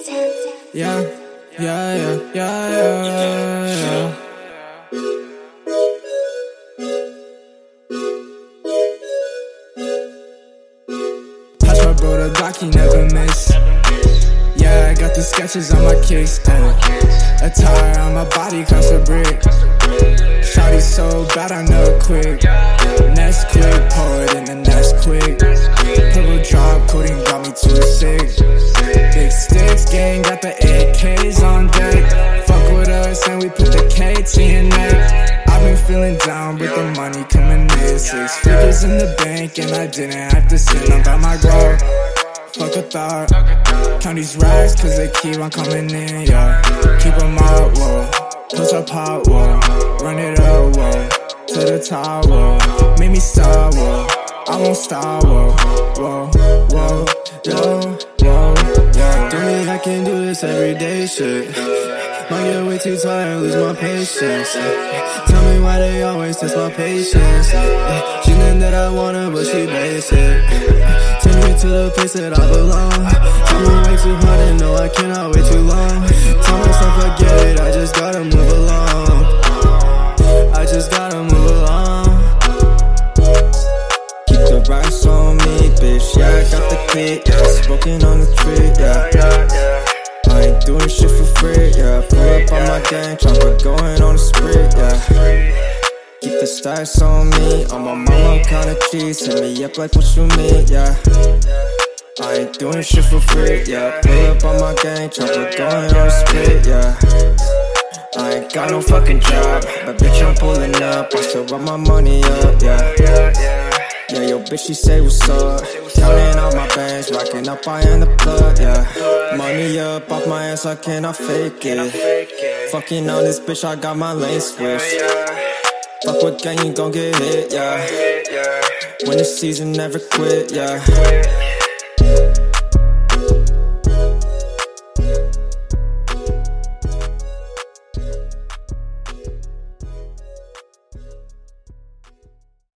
Yeah, yeah, yeah, yeah, yeah. Touch my bro, the Glock, he never miss. Yeah, I got the sketches on my kicks. A tire on my body cost a brick. Shawty so bad, I know quick. Next quick, pour it in the next quick. Purple drop, coating got me too sick. Big sticks, gang got the AKs on deck. Fuck with us and we put the KT in that. I've been feeling down, but the money coming in. 6 figures in the bank and I didn't have to sin. I'm by my grow. Fuck a thought. Count these racks cause they keep on coming in, yeah. Keep them out, whoa. Push up hot, whoa. Run it up, whoa. To the top, whoa. Make me stop, whoa. I won't stop, whoa. Whoa, whoa, yo, whoa, yeah. Do me, I can do this everyday shit. Might get way too tired, lose my patience. Tell me why they always test my patience. She knew that I want her, but she basic. Take me to the place that I belong. Tell me way too hard and no, I cannot wait too long. Tell myself forget it, I just gotta move along. I just gotta move along. Keep the rocks on me, bitch, yeah, I got the clip, yeah. Smoking on the tree, yeah. I ain't doing shit for free, yeah. Pull up on my gang, chopper going on a spree, yeah. Keep the stacks on me, on my mama counting cheese. Hit me up like what you mean, yeah. I ain't doing shit for free, yeah. Pull up on my gang, chopper going on a spree, yeah. I ain't got no fucking job, but bitch I'm pulling up. I still run my money up, yeah. Yeah, yo bitch she say what's up. Counting out my bands, rocking up I am the plug, yeah. Money up off my ass, I cannot fake it. Fucking on this bitch, I got my lane switched. Fuck with gang, you gon' get hit, yeah. When the season never quit, yeah.